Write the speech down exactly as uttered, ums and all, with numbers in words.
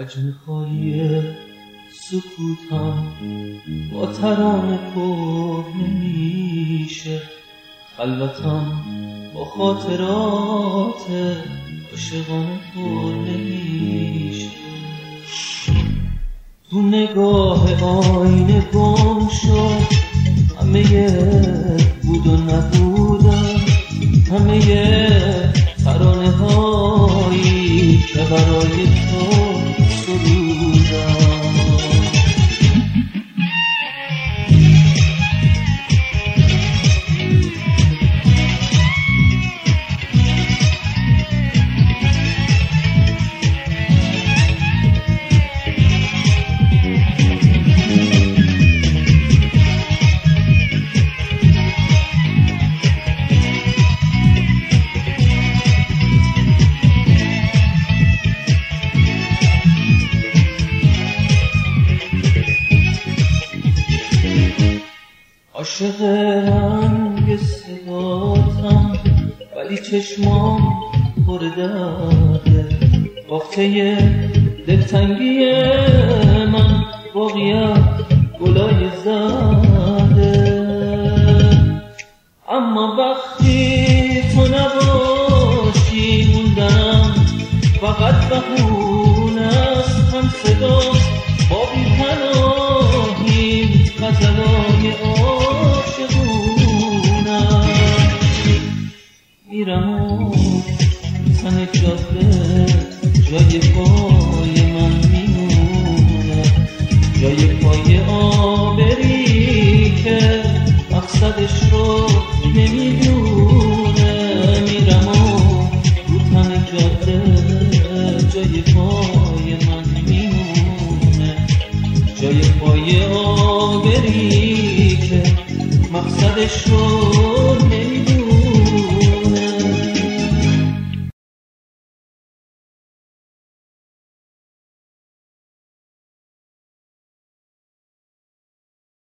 لجنهای سکوتم با ترانه پر نمیشه، خلوتم با خاطرات عاشقانه پر نمیشه. تو نگاه آینه گم شد همه بود و نبودم، همه ترانه هایی که برای تو سرودم. عاشق رنگ صداتم ولی چشمام پر درده، باغچه دلتنگی من باقیت گلای زده. اما وقتی تو نباشی موندنم فقط بهونه است، هم صدا با بی‌پناهی غزلای عاشقونم. میرم و تن جاده جای پای من میمونه، جای پای آبری که مقصدش رو نمیدونه. میرم و رو تن جاده جای پای من میمونه، جای پای آبری که مقصدش رو